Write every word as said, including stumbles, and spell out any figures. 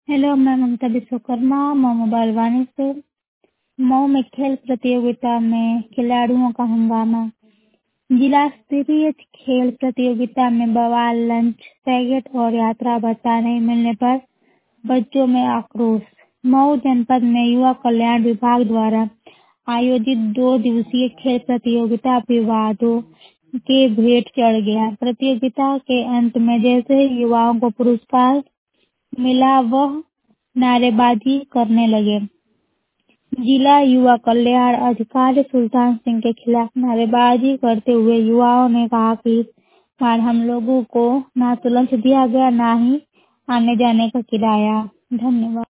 Hello, मैं ममता विश्वकर्मा मऊ बालवानी से। मऊ में खेल प्रतियोगिता में खिलाड़ियों का हंगामा। जिला स्तरीय खेल प्रतियोगिता में बवाल, लंच पैकेट और यात्रा भत्ता नहीं मिलने पर बच्चों में आक्रोश। मऊ जनपद में युवा कल्याण विभाग द्वारा आयोजित दो दिवसीय खेल प्रतियोगिता विवादों के भेंट चढ़ गया। प्रतियोगिता के अंत में जैसे ही युवाओं को पुरस्कार मिला, वह नारेबाजी करने लगे। जिला युवा कल्याण अधिकारी सुल्तान सिंह के खिलाफ नारेबाजी करते हुए युवाओं ने कहा कि इस बार हम लोगों को ना तो लंच दिया गया, ना ही आने जाने का किराया। धन्यवाद।